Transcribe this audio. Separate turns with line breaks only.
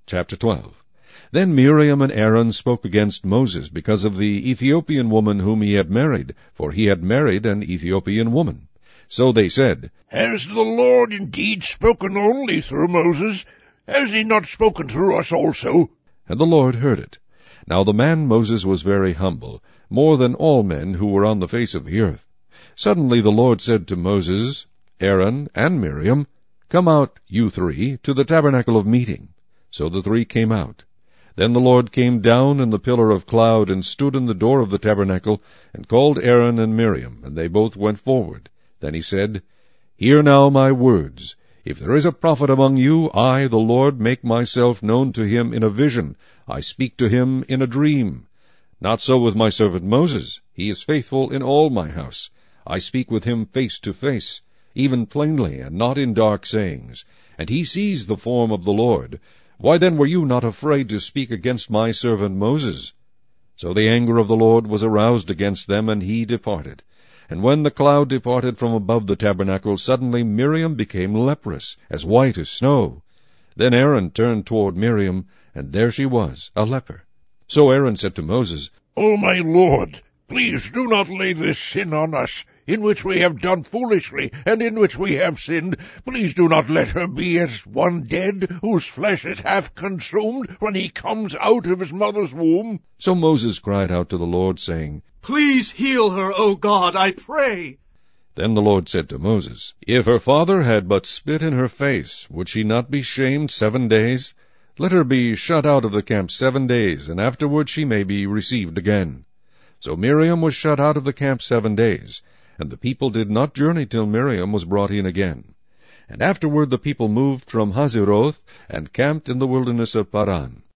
Chapter 12. Then Miriam and Aaron spoke against Moses because of the Ethiopian woman whom he had married, for he had married an Ethiopian woman. So they said,
Has the Lord indeed spoken only through Moses? Has he not spoken through us also?
And the Lord heard it. Now the man Moses was very humble, more than all men who were on the face of the earth. Suddenly the Lord said to Moses, Aaron, and Miriam, Come out, you three, to the tabernacle of meeting. So the three came out. Then the Lord came down in the pillar of cloud, and stood in the door of the tabernacle, and called Aaron and Miriam, and they both went forward. Then he said, Hear now my words. If there is a prophet among you, I, the Lord, make myself known to him in a vision. I speak to him in a dream. Not so with my servant Moses. He is faithful in all my house. I speak with him face to face, even plainly, and not in dark sayings. And he sees the form of the Lord. Why then were you not afraid to speak against my servant Moses? So the anger of the Lord was aroused against them, and he departed. And when the cloud departed from above the tabernacle, suddenly Miriam became leprous, as white as snow. Then Aaron turned toward Miriam, and there she was, a leper. So Aaron said to Moses,
O my Lord, please do not lay this sin on us, in which we have done foolishly, and in which we have sinned. Please do not let her be as one dead, whose flesh is half consumed, when he comes out of his mother's womb.
So Moses cried out to the Lord, saying,
Please heal her, O God, I pray.
Then the Lord said to Moses, If her father had but spit in her face, would she not be shamed 7 days? Let her be shut out of the camp 7 days, and afterward she may be received again. So Miriam was shut out of the camp 7 days, and the people did not journey till Miriam was brought in again. And afterward the people moved from Hazeroth, and camped in the wilderness of Paran.